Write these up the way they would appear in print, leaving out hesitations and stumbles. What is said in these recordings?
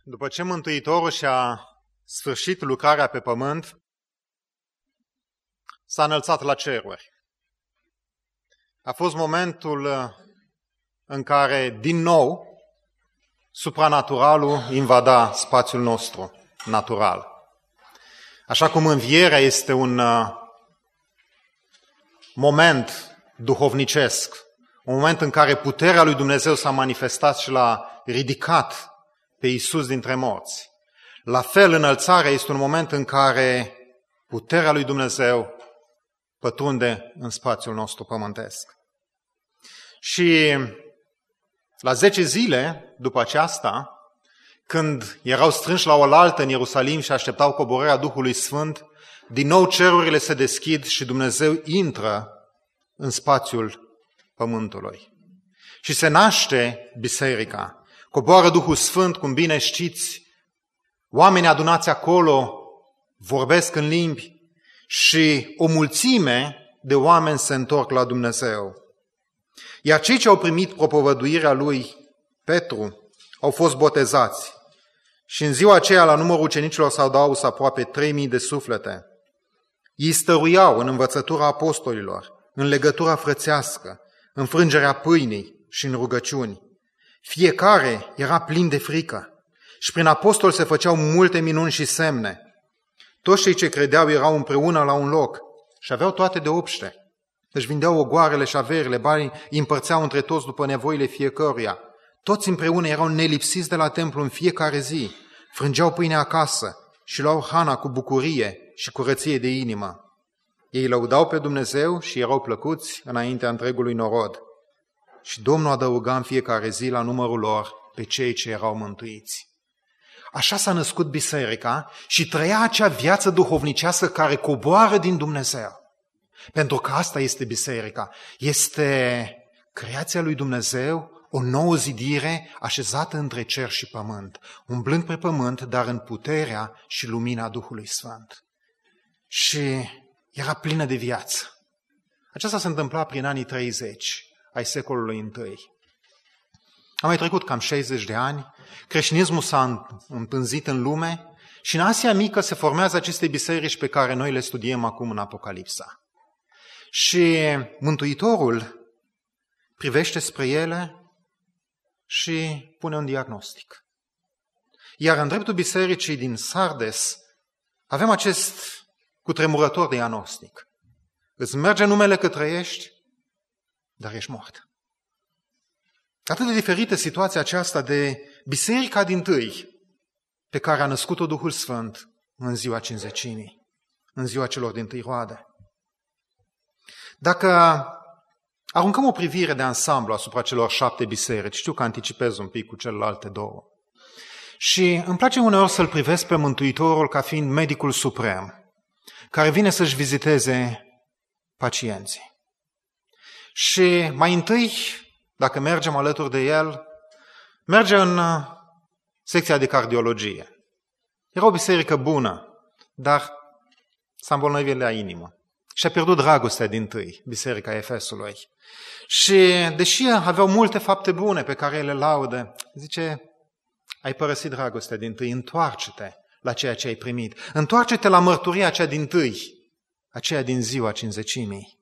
După ce Mântuitorul și-a sfârșit lucrarea pe pământ, s-a înălțat la ceruri. A fost momentul în care, din nou, supranaturalul invada spațiul nostru natural. Așa cum învierea este un moment duhovnicesc, un moment în care puterea lui Dumnezeu s-a manifestat și l-a ridicat pe Iisus dintre morți. La fel, înălțarea este un moment în care puterea lui Dumnezeu pătrunde în spațiul nostru pământesc. Și la 10 zile după aceasta, când erau strânși la oaltă în Ierusalim și așteptau coborârea Duhului Sfânt, din nou cerurile se deschid și Dumnezeu intră în spațiul pământului. Și se naște biserica. Coboară Duhul Sfânt, cum bine știți, oamenii adunați acolo vorbesc în limbi și o mulțime de oameni se întorc la Dumnezeu. Iar cei ce au primit propovăduirea lui Petru au fost botezați. Și în ziua aceea, la numărul ucenicilor s-au dus aproape 3000 de suflete. Ei stăruiau în învățătura apostolilor, în legătura frățească, în frângerea pâinii și în rugăciuni. Fiecare era plin de frică și prin apostol se făceau multe minuni și semne. Toți cei ce credeau erau împreună la un loc și aveau toate de obște. Își vindeau ogoarele și averile, banii îi împărțeau între toți după nevoile fiecăruia. Toți împreună erau nelipsiți de la templu în fiecare zi, frângeau pâinea acasă și luau hrana cu bucurie și curăție de inimă. Ei lăudau pe Dumnezeu și erau plăcuți înaintea întregului norod. Și Domnul adăuga în fiecare zi la numărul lor pe cei ce erau mântuiți. Așa s-a născut biserica și trăia acea viață duhovnicească care coboară din Dumnezeu. Pentru că asta este biserica. Este creația lui Dumnezeu, o nouă zidire așezată între cer și pământ, umblând pe pământ, dar în puterea și lumina Duhului Sfânt. Și era plină de viață. Aceasta se întâmpla prin anii 30 ai secolului I. A mai trecut cam 60 de ani, creștinismul s-a împânzit în lume și în Asia Mică se formează aceste biserici pe care noi le studiem acum în Apocalipsa. Și Mântuitorul privește spre ele și pune un diagnostic. Iar în dreptul bisericii din Sardes avem acest cutremurător diagnostic. Îți merge numele că trăiești, dar ești mort. Atât de diferită situația aceasta de biserica dintâi pe care a născut-o Duhul Sfânt în ziua Cincizecimii, în ziua celor dintâi roade. Dacă aruncăm o privire de ansamblu asupra celor 7 biserici, știu că anticipez un pic cu celelalte 2, și îmi place uneori să-L privesc pe Mântuitorul ca fiind medicul suprem, care vine să-și viziteze pacienții. Și mai întâi, dacă mergem alături de El, merge în secția de cardiologie. Era o biserică bună, dar s-a îmbolnăvit la inimă. Și a pierdut dragostea dintâi, biserica Efesului. Și deși aveau multe fapte bune pe care le laudă, zice, ai părăsit dragostea dintâi, întoarce-te la ceea ce ai primit. Întoarce-te la mărturia aceea dintâi, aceea din ziua Cincizecimii.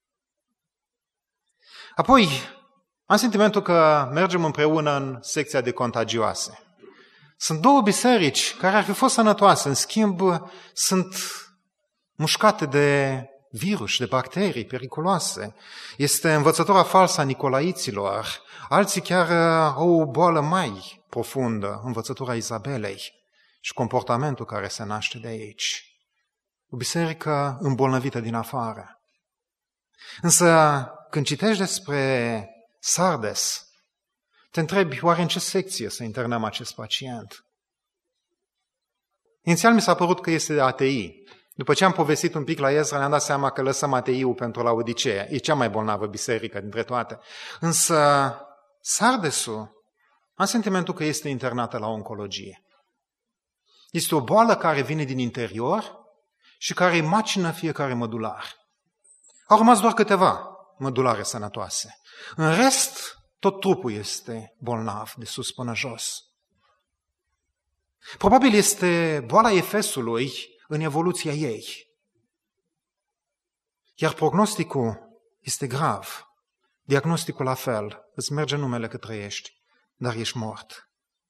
Apoi, am sentimentul că mergem împreună în secția de contagioase. Sunt 2 biserici care ar fi fost sănătoase, în schimb sunt mușcate de virus, de bacterii periculoase. Este învățătura falsă a nicolaiților. Alții chiar au o boală mai profundă, învățătura Izabelei și comportamentul care se naște de aici. O biserică îmbolnăvită din afară. Însă, când citești despre Sardes, te întrebi, oare în ce secție să internăm acest pacient? Inițial mi s-a părut că este de ATI. După ce am povestit un pic la Ezra, ne-am dat seama că lăsăm ATI-ul pentru Laodicea. E cea mai bolnavă biserică dintre toate. Însă Sardesul, am sentimentul că este internată la oncologie. Este o boală care vine din interior și care îi macină fiecare mădular. Au rămas doar câteva mădulare sănătoase. În rest, tot trupul este bolnav, de sus până jos. Probabil este boala Efesului în evoluția ei. Iar prognosticul este grav. Diagnosticul la fel. Îți merge numele că trăiești, dar ești mort.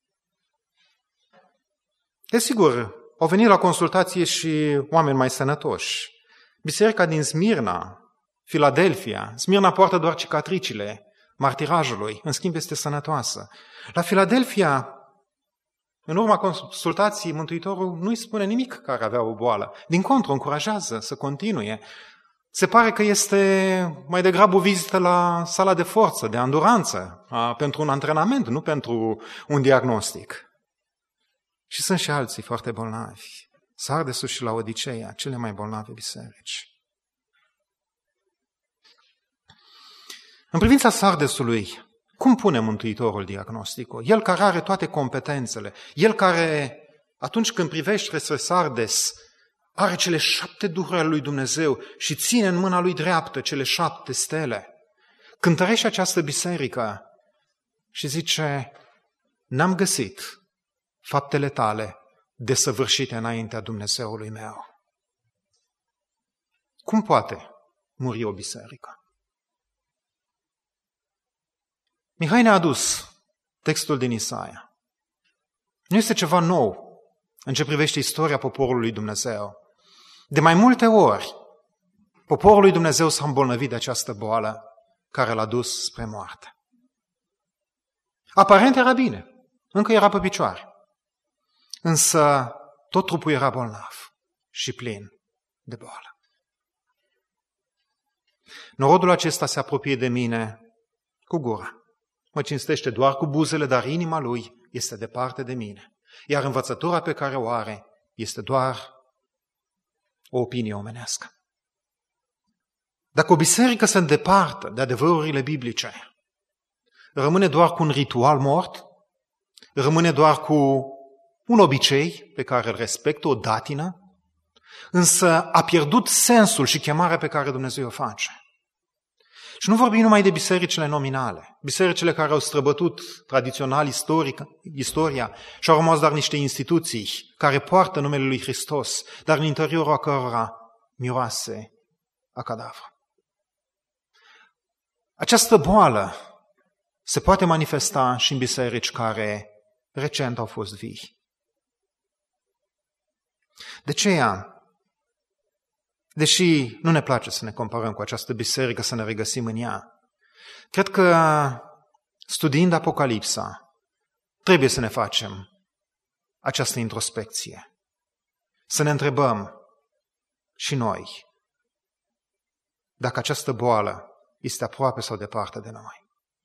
Desigur, au venit la consultație și oameni mai sănătoși. Biserica din Smirna, Filadelfia. Smirna poartă doar cicatricile martirajului, în schimb este sănătoasă. La Filadelfia, în urma consultației, Mântuitorul nu îi spune nimic care avea o boală. Din contră, o încurajează să continue. Se pare că este mai degrabă o vizită la sala de forță, de anduranță, pentru un antrenament, nu pentru un diagnostic. Și sunt și alții foarte bolnavi. Sardesul și Laodiceea, cele mai bolnave biserici. În privința Sardesului, cum pune Mântuitorul diagnosticul? El care are toate competențele, el care, atunci când privește spre Sardes, are cele 7 duhuri ale lui Dumnezeu și ține în mâna lui dreaptă cele 7 stele. Cântărește această biserică și zice, n-am găsit faptele tale desăvârșite înaintea Dumnezeului meu. Cum poate muri o biserică? Mihai ne-a adus textul din Isaia. Nu este ceva nou în ce privește istoria poporului lui Dumnezeu. De mai multe ori, poporul lui Dumnezeu s-a îmbolnăvit de această boală care l-a dus spre moarte. Aparent era bine, încă era pe picioare, însă tot trupul era bolnav și plin de boală. Norodul acesta se apropie de mine cu gura. Mă cinstește doar cu buzele, dar inima lui este departe de mine. Iar învățătura pe care o are este doar o opinie omenească. Dacă o biserică se îndepărtă de adevărurile biblice, rămâne doar cu un ritual mort, rămâne doar cu un obicei pe care îl respectă, o datină, însă a pierdut sensul și chemarea pe care Dumnezeu o face. Și nu vorbim numai de bisericile nominale, bisericile care au străbătut tradițional istoria și au rămas doar niște instituții care poartă numele lui Hristos, dar în interiorul a cărora miroase a cadavră. Această boală se poate manifesta și în biserici care recent au fost vii. De aceea, deși nu ne place să ne comparăm cu această biserică, să ne regăsim în ea, cred că studiind Apocalipsa, trebuie să ne facem această introspecție. Să ne întrebăm și noi dacă această boală este aproape sau departe de noi.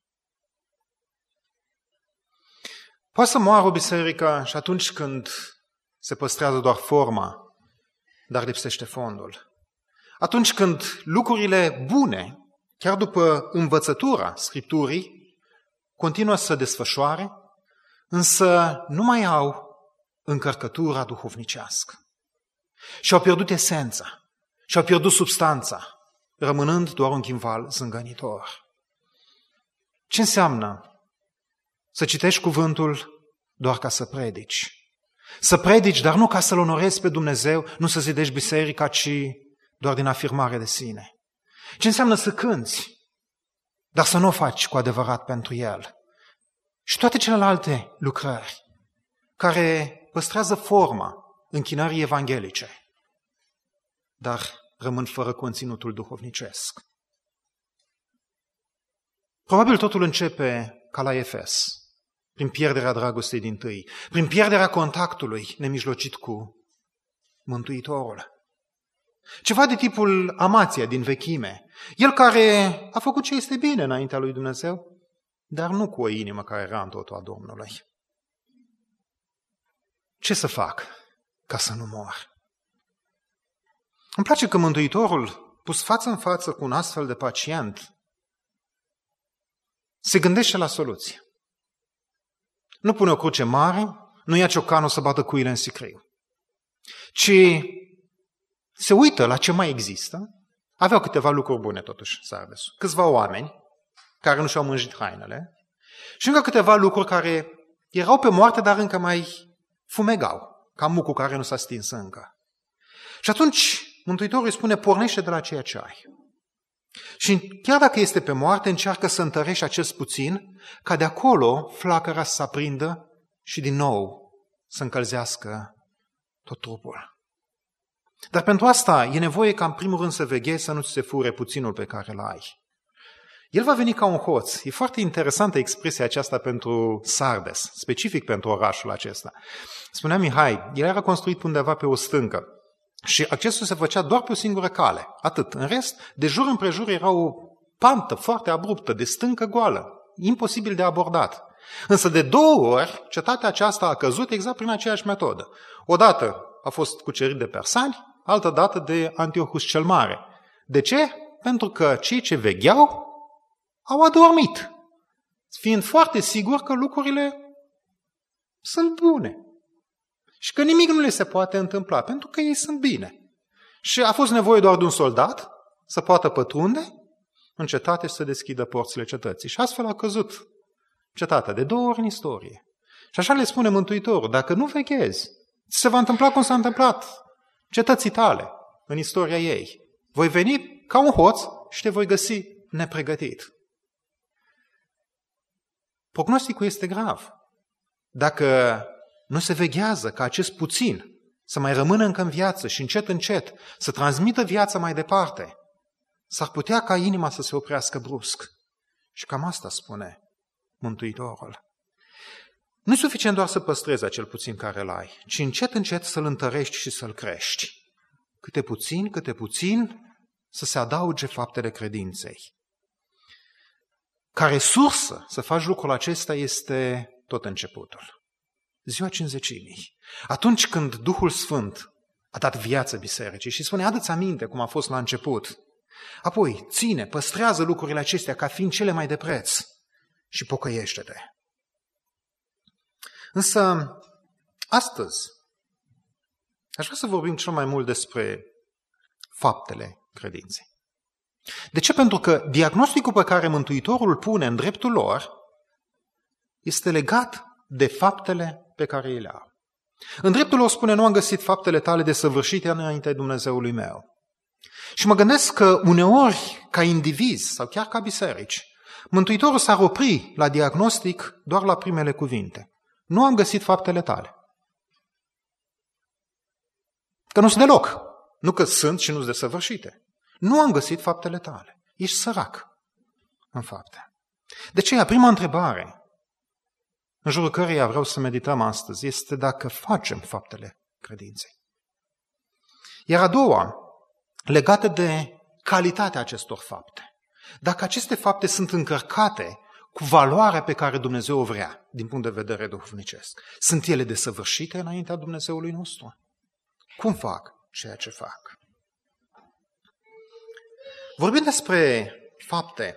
Poate să moară o biserică și atunci când se păstrează doar forma, dar lipsește fondul. Atunci când lucrurile bune, chiar după învățătura Scripturii, continuă să se desfășoare, însă nu mai au încărcătura duhovnicească. Și-au pierdut esența, și-au pierdut substanța, rămânând doar un chimval zângănitor. Ce înseamnă să citești cuvântul doar ca să predici? Să predici, dar nu ca să-L onorezi pe Dumnezeu, nu să zidești biserica, ci doar din afirmare de sine. Ce înseamnă să cânți, dar să nu o faci cu adevărat pentru El? Și toate celelalte lucrări care păstrează forma închinării evanghelice, dar rămân fără conținutul duhovnicesc. Probabil totul începe ca la Efes, prin pierderea dragostei dintâi, prin pierderea contactului nemijlocit cu Mântuitorul. Ceva de tipul Amația din vechime, el care a făcut ce este bine înaintea lui Dumnezeu, dar nu cu o inimă care era în totul a Domnului. Ce să fac ca să nu mor? Îmi place că Mântuitorul, pus față în față cu un astfel de pacient, se gândește la soluție. Nu pune o cruce mare, nu ia ciocanul să bată cuile în sicriu, ci se uită la ce mai există. Aveau câteva lucruri bune totuși, Sardesul. Câțiva oameni care nu și-au mânjit hainele și încă câteva lucruri care erau pe moarte, dar încă mai fumegau, ca mucul care nu s-a stins încă. Și atunci Mântuitorul îi spune, pornește de la ceea ce ai. Și chiar dacă este pe moarte, încearcă să întărești acest puțin, ca de acolo flacăra să se aprindă și din nou să încălzească tot trupul. Dar pentru asta e nevoie ca în primul rând să veghezi să nu ți se fure puținul pe care îl ai. El va veni ca un hoț. E foarte interesantă expresia aceasta pentru Sardes, specific pentru orașul acesta. Spunea Mihai, el era construit undeva pe o stâncă și accesul se făcea doar pe o singură cale, atât. În rest, de jur împrejur era o pantă foarte abruptă, de stâncă goală, imposibil de abordat. Însă de 2 ori, cetatea aceasta a căzut exact prin aceeași metodă. Odată a fost cucerit de persani, altă dată de Antiochus cel Mare. De ce? Pentru că cei ce vegheau au adormit, fiind foarte sigur că lucrurile sunt bune și că nimic nu le se poate întâmpla, pentru că ei sunt bine. Și a fost nevoie doar de un soldat să poată pătrunde în cetate și să deschidă porțile cetății. Și astfel a căzut cetatea de 2 ori în istorie. Și așa le spune Mântuitorul, dacă nu veghezi, se va întâmpla cum s-a întâmplat cetății tale în istoria ei. Voi veni ca un hoț și te voi găsi nepregătit. Prognosticul este grav. Dacă nu se veghează ca acest puțin să mai rămână încă în viață și încet să transmită viața mai departe, s-ar putea ca inima să se oprească brusc. Și cam asta spune Mântuitorul. Nu e suficient doar să păstrezi acel puțin care îl ai, ci încet să-l întărești și să-l crești. Câte puțin să se adauge faptele credinței. Ca resursă să faci lucrul acesta este tot începutul. Ziua Cincizecimii. Atunci când Duhul Sfânt a dat viață bisericii și spune, adu-ți aminte cum a fost la început. Apoi, păstrează lucrurile acestea ca fiind cele mai de preț și pocăiește-te. Însă, astăzi, aș vrea să vorbim cel mai mult despre faptele credinței. De ce? Pentru că diagnosticul pe care Mântuitorul îl pune în dreptul lor este legat de faptele pe care ei le au. În dreptul lor spune, nu am găsit faptele tale desăvârșite înaintea Dumnezeului meu. Și mă gândesc că uneori, ca indivizi sau chiar ca biserici, Mântuitorul s-ar opri la diagnostic doar la primele cuvinte. Nu am găsit faptele tale. Că nu sunt deloc. Nu că sunt și nu sunt desăvârșite. Nu am găsit faptele tale. Ești sărac în fapte. De aceea, prima întrebare în jurul căreia vreau să medităm astăzi este dacă facem faptele credinței. Iar a doua, legată de calitatea acestor fapte. Dacă aceste fapte sunt încărcate cu valoarea pe care Dumnezeu o vrea din punct de vedere duhovnicesc, sunt ele desăvârșite înaintea Dumnezeului nostru? Cum fac ceea ce fac? Vorbind despre fapte,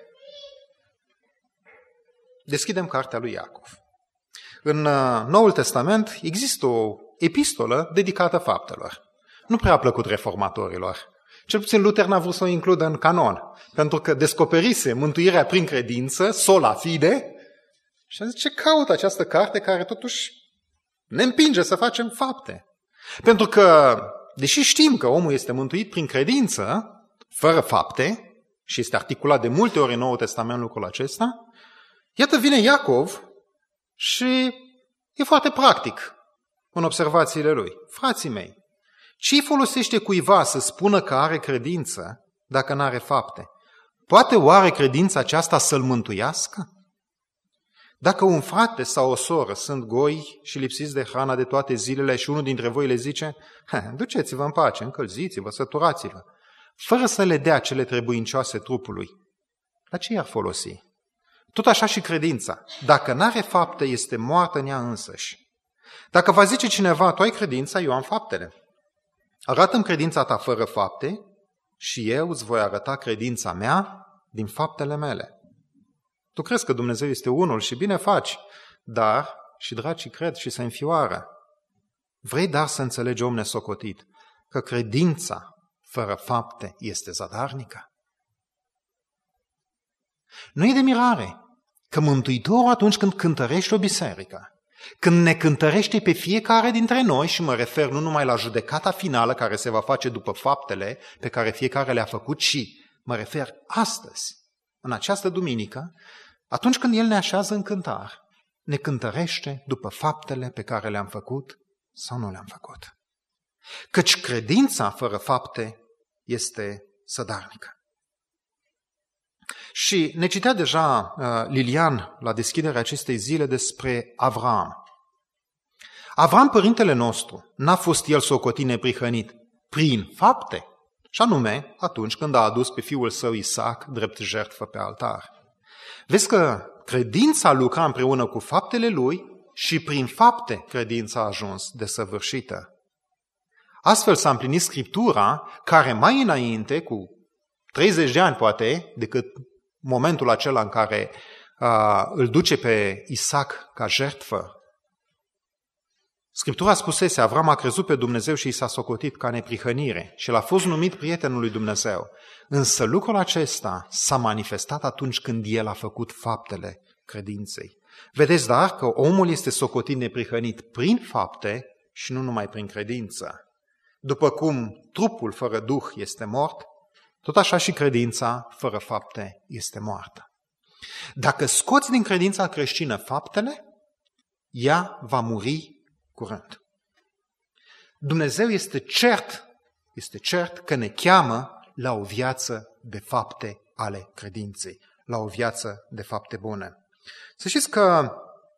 deschidem cartea lui Iacov. În Noul Testament există o epistolă dedicată faptelor. Nu prea a plăcut reformatorilor. Cel puțin Luther n-a vrut să o includă în canon, pentru că descoperise mântuirea prin credință, sola fide, și a zis, ce caută această carte care totuși ne împinge să facem fapte? Pentru că, deși știm că omul este mântuit prin credință, fără fapte, și este articulat de multe ori în Noul Testament lucrul acesta, iată vine Iacov și e foarte practic în observațiile lui. Frații mei, ce-i folosește cuiva să spună că are credință dacă n-are fapte? Poate oare credința aceasta să-l mântuiască? Dacă un frate sau o soră sunt goi și lipsiți de hrana de toate zilele și unul dintre voi le zice, duceți-vă în pace, încălziți-vă, săturați-vă, fără să le dea cele trebuincioase trupului, la ce i-ar folosi? Tot așa și credința. Dacă n-are fapte, este moartă în ea însăși. Dacă va zice cineva, tu ai credința, eu am faptele. Arată-mi credința ta fără fapte și eu îți voi arăta credința mea din faptele mele. Tu crezi că Dumnezeu este unul și bine faci, dar și dragii cred și se înfioară. Vrei dar să înțelegi, om nesocotit, că credința fără fapte este zadarnică? Nu e de mirare că Mântuitorul, atunci când cântărește o biserică Când ne cântărește pe fiecare dintre noi, și mă refer nu numai la judecata finală care se va face după faptele pe care fiecare le-a făcut, ci mă refer astăzi, în această duminică, atunci când El ne așează în cântar, ne cântărește după faptele pe care le-am făcut sau nu le-am făcut. Căci credința fără fapte este sădarnică. Și ne citea deja Lilian la deschiderea acestei zile despre Avram. Avram, părintele nostru, n-a fost el socotit neprihănit prin fapte, și anume atunci când a adus pe fiul său Isaac drept jertfă pe altar. Vezi că credința lucra împreună cu faptele lui și prin fapte credința a ajuns desăvârșită. Astfel s-a împlinit Scriptura, care mai înainte, cu 30 de ani poate, decât momentul acela în care îl duce pe Isaac ca jertfă, Scriptura spusese, Avram a crezut pe Dumnezeu și i s-a socotit ca neprihănire și l-a fost numit prietenul lui Dumnezeu. Însă lucrul acesta s-a manifestat atunci când el a făcut faptele credinței. Vedeți, dar, că omul este socotit neprihănit prin fapte și nu numai prin credință. După cum trupul fără duh este mort, tot așa și credința fără fapte este moartă. Dacă scoți din credința creștină faptele, ea va muri curând. Dumnezeu este cert că ne cheamă la o viață de fapte ale credinței, la o viață de fapte bune. Să știți că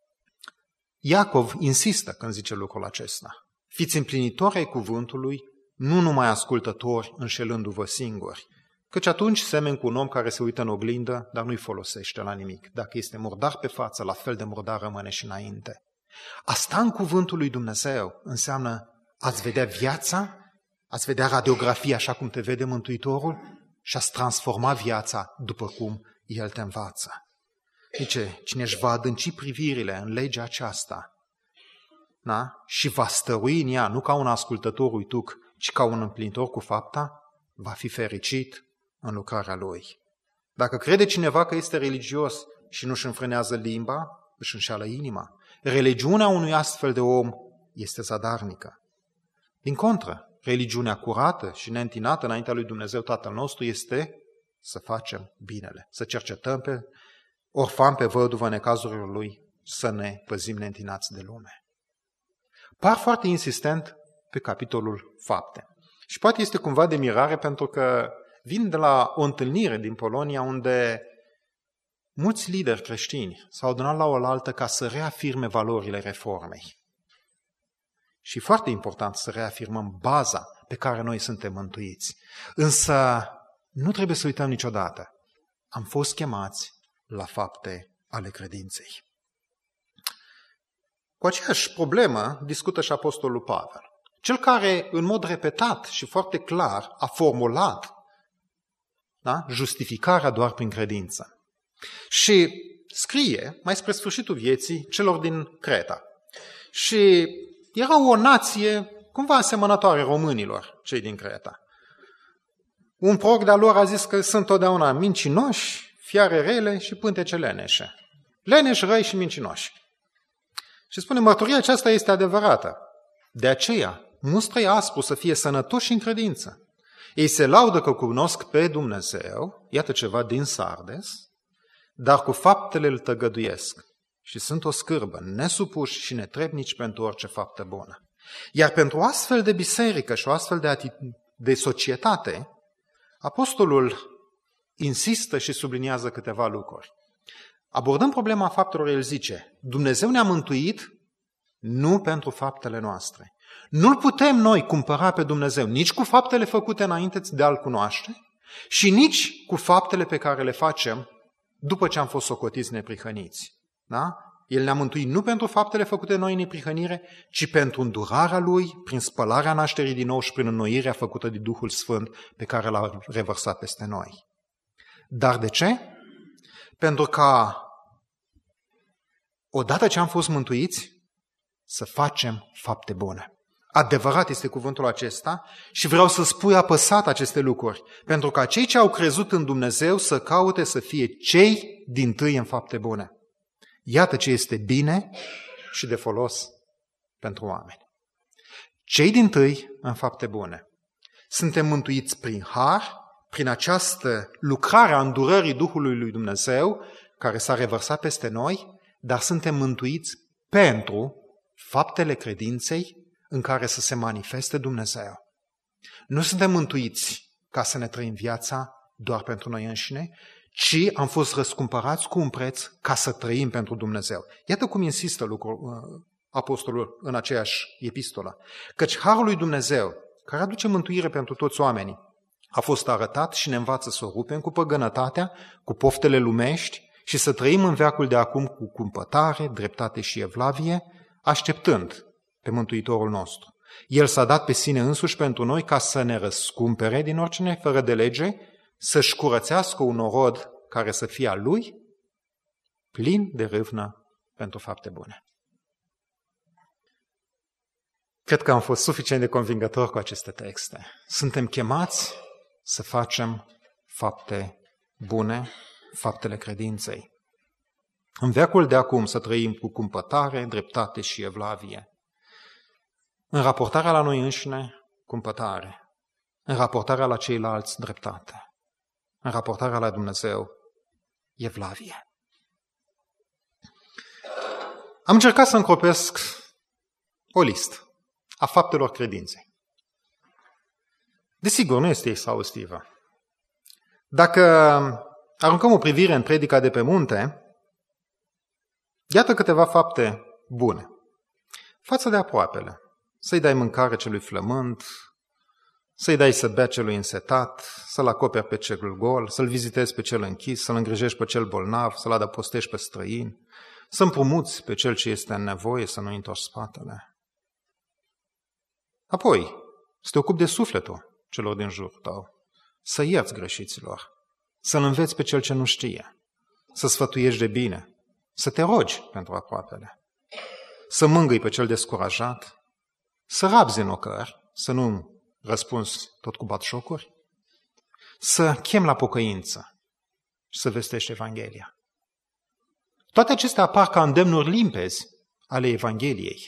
Iacov insistă când zice lucrul acesta. Fiți împlinitori ai cuvântului, nu numai ascultători înșelându-vă singuri, căci atunci semeni cu un om care se uită în oglindă, dar nu-i folosește la nimic. Dacă este murdar pe față, la fel de murdar rămâne și înainte. A sta în cuvântul lui Dumnezeu înseamnă ați vedea viața, ați vedea radiografia așa cum te vede Mântuitorul și ați transforma viața după cum El te învață. Zice, cine își va adânci privirile în legea aceasta, da? Și va stărui în ea, nu ca un ascultător uituc, ci ca un împlinitor cu fapta, va fi fericit în lucrarea lui. Dacă crede cineva că este religios și nu-și înfrânează limba, își înșeală inima. Religiunea unui astfel de om este zadarnică. Din contră, religiunea curată și neîntinată înaintea lui Dumnezeu Tatăl nostru este să facem binele, să cercetăm pe orfan, pe văduvă, necazurilor lui, să ne păzim neîntinați de lume. Par foarte insistent pe capitolul fapte. Și poate este cumva de mirare pentru că vin de la o întâlnire din Polonia unde mulți lideri creștini s-au adunat la oaltă ca să reafirme valorile reformei. Și foarte important să reafirmăm baza pe care noi suntem mântuiți. Însă nu trebuie să uităm niciodată. Am fost chemați la fapte ale credinței. Cu aceeași problemă discută și Apostolul Pavel. Cel care în mod repetat și foarte clar a formulat, da, justificarea doar prin credință. Și scrie, mai spre sfârșitul vieții, celor din Creta. Și era o nație cumva asemănătoare românilor, cei din Creta. Un proroc de-a lor a zis că sunt totdeauna mincinoși, fiare rele și pântece leneșe. Leneși, răi și mincinoși. Și spune, mărturia aceasta este adevărată. De aceea, mustră-i aspru să fie sănătoși în credință. Ei se laudă că cunosc pe Dumnezeu, iată ceva din Sardes, dar cu faptele îl tăgăduiesc și sunt o scârbă, nesupuși și netrebnici pentru orice faptă bună. Iar pentru astfel de biserică și o astfel de societate, apostolul insistă și subliniază câteva lucruri. Abordând problema faptelor, el zice, Dumnezeu ne-a mântuit nu pentru faptele noastre. Nu-L putem noi cumpăra pe Dumnezeu nici cu faptele făcute înainte de a-L cunoaște și nici cu faptele pe care le facem după ce am fost socotiți neprihăniți. Da? El ne-a mântuit nu pentru faptele făcute noi în neprihănire, ci pentru îndurarea Lui, prin spălarea nașterii din nou și prin înnoirea făcută de Duhul Sfânt pe care L-a revărsat peste noi. Dar de ce? Pentru ca odată ce am fost mântuiți, să facem fapte bune. Adevărat este cuvântul acesta și vreau să spui apăsat aceste lucruri, pentru ca cei ce au crezut în Dumnezeu să caute să fie cei dintâi în fapte bune. Iată ce este bine și de folos pentru oameni. Cei dintâi în fapte bune. Suntem mântuiți prin har, prin această lucrare a îndurării Duhului lui Dumnezeu, care s-a revărsat peste noi, dar suntem mântuiți pentru faptele credinței în care să se manifeste Dumnezeu. Nu suntem mântuiți ca să ne trăim viața doar pentru noi înșine, ci am fost răscumpărați cu un preț ca să trăim pentru Dumnezeu. Iată cum insistă apostolul în aceeași epistolă. Căci harul lui Dumnezeu, care aduce mântuire pentru toți oamenii, a fost arătat și ne învață să o rupem cu păgănătatea, cu poftele lumești și să trăim în veacul de acum cu cumpătare, dreptate și evlavie, așteptând pe Mântuitorul nostru. El s-a dat pe sine însuși pentru noi ca să ne răscumpere din orice nefără de lege, să-și curățească un orod care să fie al lui, plin de râvnă pentru fapte bune. Cred că am fost suficient de convingător cu aceste texte. Suntem chemați să facem fapte bune, faptele credinței. În veacul de acum să trăim cu cumpătare, dreptate și evlavie. În raportarea la noi înșine, cumpătare. În raportarea la ceilalți, dreptate. În raportarea la Dumnezeu, evlavie. Am încercat să încropesc o listă a faptelor credinței. Desigur, nu este exhaustivă. Dacă aruncăm o privire în predica de pe munte, iată câteva fapte bune. Față de aproapele, să-i dai mâncare celui flămând, să-i dai să bea celui însetat, să-l acoperi pe cel gol, să-l vizitezi pe cel închis, să-l îngrijești pe cel bolnav, să-l adăpostești pe străin, să împrumuți pe cel ce este în nevoie, să nu-i întorci spatele. Apoi, să te ocupi de sufletul celor din jurul tău, să ierți greșiților, să-l înveți pe cel ce nu știe, să sfătuiești de bine, să te rogi pentru aproapele, să mângâi pe cel descurajat, să rabzi în ocări, să nu răspunzi tot cu batjocuri, să chem la pocăință și să vestești Evanghelia. Toate acestea apar ca îndemnuri limpezi ale Evangheliei.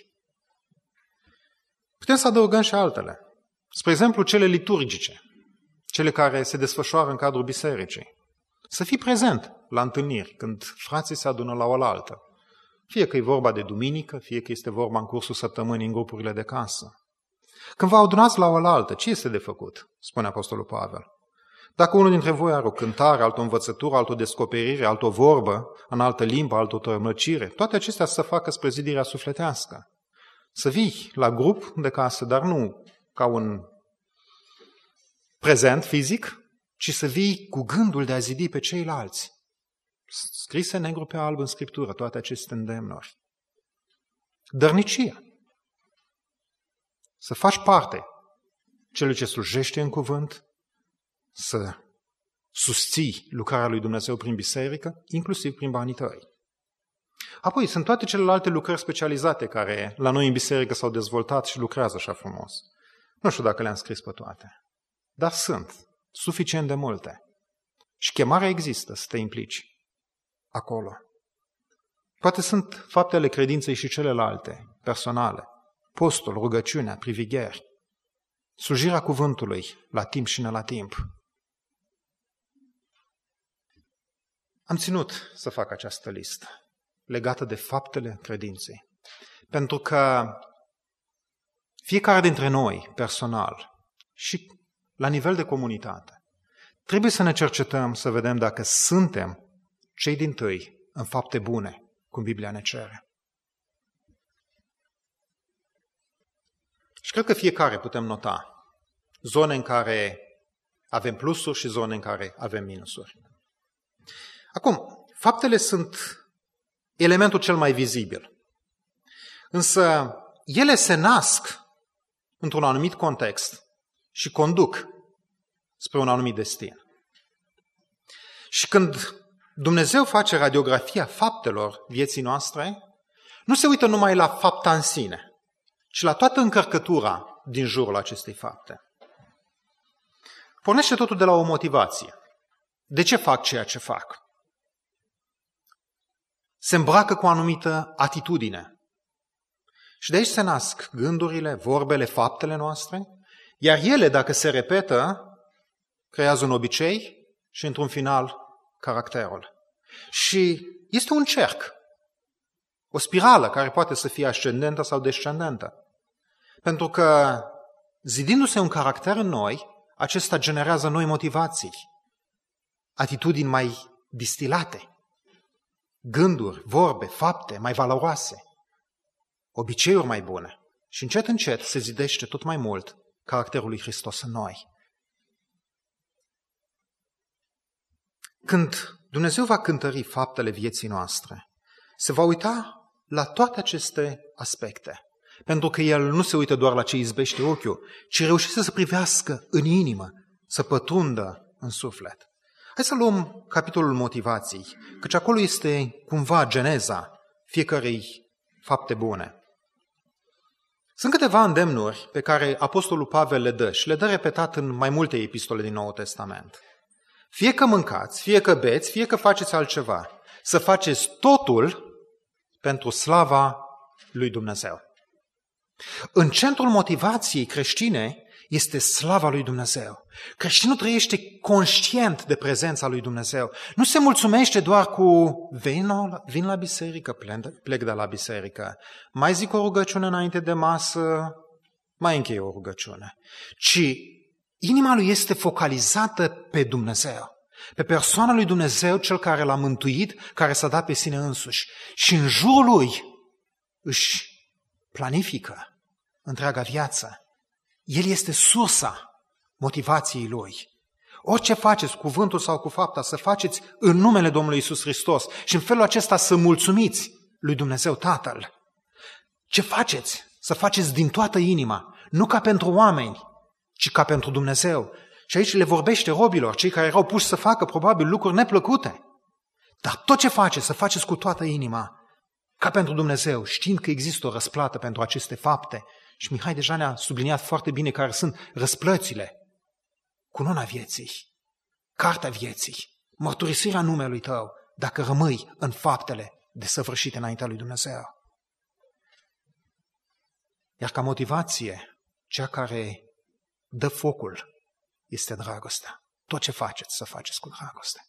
Putem să adăugăm și altele. Spre exemplu, cele liturgice, cele care se desfășoară în cadrul bisericii. Să fii prezent la întâlniri, când frații se adună la oaltă. Fie că e vorba de duminică, fie că este vorba în cursul săptămânii în grupurile de casă. Când vă adunați la oaltă, ce este de făcut? Spune Apostolul Pavel. Dacă unul dintre voi are o cântare, altă învățătură, altă descoperire, altă o vorbă, în altă limbă, altă o tămăcire, toate acestea să facă spre zidirea sufletească. Să vii la grup de casă, dar nu ca un prezent fizic, ci să vii cu gândul de a zidi pe ceilalți. Scrise negru pe alb în Scriptură toate aceste îndemnuri. Dărnicia. Să faci parte celui ce slujește în cuvânt, să susții lucrarea lui Dumnezeu prin biserică, inclusiv prin banii tăi. Apoi sunt toate celelalte lucrări specializate care la noi în biserică s-au dezvoltat și lucrează așa frumos. Nu știu dacă le-am scris pe toate, dar sunt suficient de multe. Și chemarea există să te implici acolo. Poate sunt faptele credinței și celelalte, personale, postul, rugăciunea, privigheri, slujirea cuvântului la timp și ne la timp. Am ținut să fac această listă legată de faptele credinței. Pentru că fiecare dintre noi, personal și la nivel de comunitate, trebuie să ne cercetăm să vedem dacă suntem cei dintâi în fapte bune, cum Biblia ne cere. Și cred că fiecare putem nota zone în care avem plusuri și zone în care avem minusuri. Acum, faptele sunt elementul cel mai vizibil. Însă ele se nasc într-un anumit context și conduc spre un anumit destin. Și când Dumnezeu face radiografia faptelor vieții noastre, nu se uită numai la fapta în sine, ci la toată încărcătura din jurul acestei fapte. Pornește totul de la o motivație. De ce fac ceea ce fac? Se îmbracă cu o anumită atitudine Și de aici se nasc gândurile, vorbele, faptele noastre, iar ele, dacă se repetă, creează un obicei și, într-un final, caracterul. Și este un cerc, o spirală care poate să fie ascendentă sau descendentă. Pentru că, zidindu-se un caracter în noi, acesta generează noi motivații, atitudini mai distilate, gânduri, vorbe, fapte mai valoroase, obiceiuri mai bune. Și încet, încet se zidește tot mai mult caracterul lui Hristos în noi. Când Dumnezeu va cântări faptele vieții noastre, se va uita la toate aceste aspecte. Pentru că El nu se uită doar la ce izbește ochiul, ci reușește să privească în inimă, să pătrundă în suflet. Hai să luăm capitolul motivației, căci acolo este cumva geneza fiecărei fapte bune. Sunt câteva îndemnuri pe care Apostolul Pavel le dă și le dă repetat în mai multe epistole din Noul Testament. Fie că mâncați, fie că beți, fie că faceți altceva, să faceți totul pentru slava lui Dumnezeu. În centrul motivației creștine este slava lui Dumnezeu. Creștinul trăiește conștient de prezența lui Dumnezeu. Nu se mulțumește doar cu vin la biserică, plec de la biserică, mai zic o rugăciune înainte de masă, mai închei o rugăciune. Ci inima lui este focalizată pe Dumnezeu, pe persoana lui Dumnezeu, cel care l-a mântuit, care s-a dat pe sine însuși. Și în jurul lui își planifică întreaga viață. El este sursa motivației lui. Orice faceți, cu cuvântul sau cu fapta, să faceți în numele Domnului Iisus Hristos și în felul acesta să mulțumiți lui Dumnezeu Tatăl. Ce faceți? Să faceți din toată inima, nu ca pentru oameni, ci ca pentru Dumnezeu. Și aici le vorbește robilor, cei care erau puși să facă probabil lucruri neplăcute. Dar tot ce faceți, să faceți cu toată inima, ca pentru Dumnezeu, știind că există o răsplată pentru aceste fapte. Și Mihai deja ne-a subliniat foarte bine care sunt răsplățile. Cununa vieții, cartea vieții, mărturisirea numelui tău, dacă rămâi în faptele desăvârșite înaintea lui Dumnezeu. Iar ca motivație, cea care dă focul este dragostea. Tot ce faceți, să faceți cu dragoste.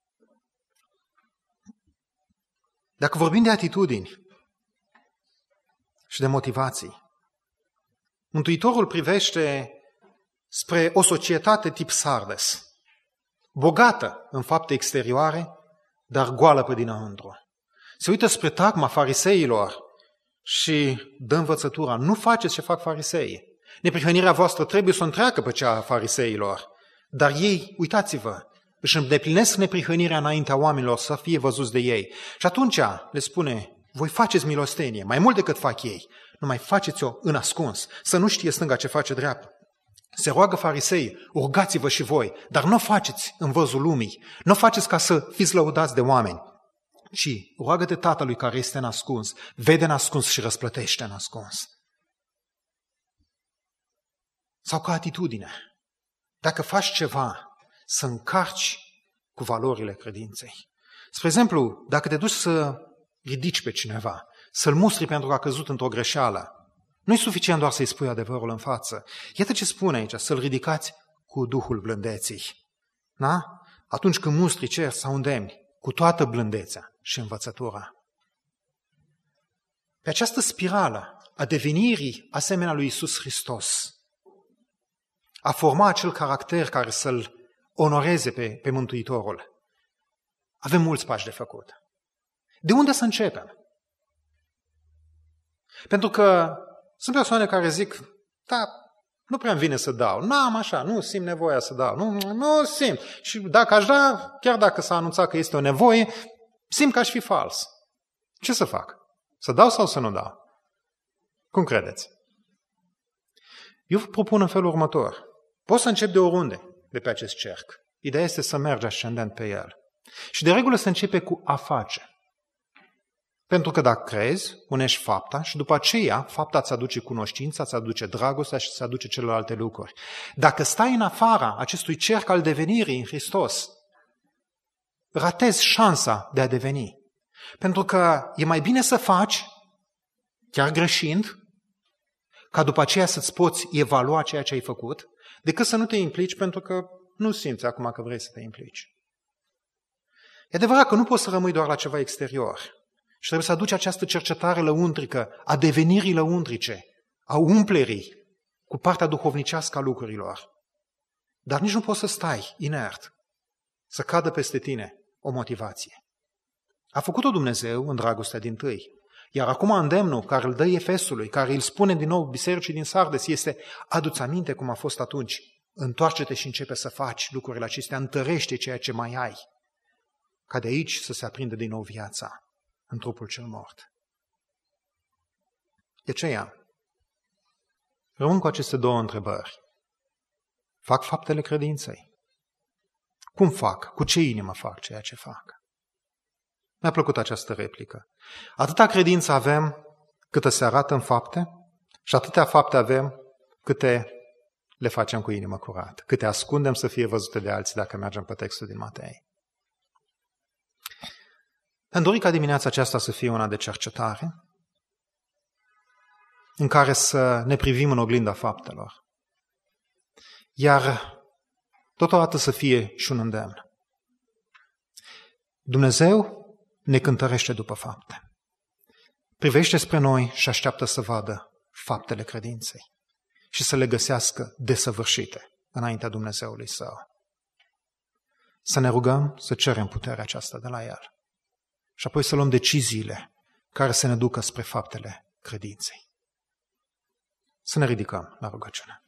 Dacă vorbim de atitudini și de motivații, Mântuitorul privește spre o societate tip Sardes, bogată în fapte exterioare, dar goală pe dinăuntru. Se uită spre tagma fariseilor și dă învățătura: nu faceți ce fac fariseii. Neprihănirea voastră trebuie să o întreacă pe cea a fariseilor, dar ei, uitați-vă, își îndeplinesc neprihănirea înaintea oamenilor să fie văzuți de ei. Și atunci le spune: voi faceți milostenie, mai mult decât fac ei, numai faceți-o în ascuns, să nu știe stânga ce face dreapta. Se roagă fariseii: rugați-vă și voi, dar nu o faceți în văzul lumii, nu o faceți ca să fiți lăudați de oameni, ci roagă-te Tatălui care este în ascuns, vede în ascuns și răsplătește în ascuns. Sau ca atitudine, dacă faci ceva, să încarci cu valorile credinței. Spre exemplu, dacă te duci să ridici pe cineva, să-l mustri pentru că a căzut într-o greșeală, nu e suficient doar să-i spui adevărul în față. Iată ce spune aici: să-l ridicați cu Duhul blândeții. Da? Atunci când mustri, ceri sau îndemni, cu toată blândețea și învățătura. Pe această spirală a devenirii asemenea lui Iisus Hristos, a forma acel caracter care să-l onoreze pe Mântuitorul, avem mulți pași de făcut. De unde să începem? Pentru că sunt persoane care zic: da, nu prea-mi vine să dau, n-am așa, nu simt nevoia să dau, nu simt. Și dacă aș da, chiar dacă s-a anunțat că este o nevoie, simt că aș fi fals. Ce să fac? Să dau sau să nu dau? Cum credeți? Eu vă propun în felul următor. Poți să începi de oriunde de pe acest cerc. Ideea este să mergi ascendent pe el. Și de regulă se începe cu a face. Pentru că dacă crezi, unești fapta și după aceea fapta îți aduce cunoștința, îți aduce dragostea și îți aduce celelalte lucruri. Dacă stai în afara acestui cerc al devenirii în Hristos, ratezi șansa de a deveni. Pentru că e mai bine să faci chiar greșind, ca după aceea să-ți poți evalua ceea ce ai făcut, decât să nu te implici pentru că nu simți acum că vrei să te implici. E adevărat că nu poți să rămâi doar la ceva exterior și trebuie să aduci această cercetare lăuntrică, a devenirii lăuntrice, a umplerii cu partea duhovnicească a lucrurilor. Dar nici nu poți să stai inert, să cadă peste tine o motivație. A făcut-o Dumnezeu în dragostea dintâi. Iar acum îndemnul care îl dă Efesului, care îl spune din nou bisericii din Sardes, este: adu-ți aminte cum a fost atunci, întoarce-te și începe să faci lucrurile acestea, întărește ceea ce mai ai, ca de aici să se aprindă din nou viața în trupul cel mort. De aceea, rămân cu aceste două întrebări. Fac faptele credinței? Cum fac? Cu ce inimă fac ceea ce fac? Mi-a plăcut această replică. Atâta credință avem câtă se arată în fapte și atâtea fapte avem câte le facem cu inimă curată, câte ascundem să fie văzute de alții dacă mergem pe textul din Matei. Am dorit ca dimineața aceasta să fie una de cercetare, în care să ne privim în oglinda faptelor, iar totodată să fie și un îndemn. Dumnezeu ne cântărește după fapte. Privește spre noi și așteaptă să vadă faptele credinței și să le găsească desăvârșite înaintea Dumnezeului Său. Să ne rugăm, să cerem puterea aceasta de la El și apoi să luăm deciziile care să ne ducă spre faptele credinței. Să ne ridicăm la rugăciune.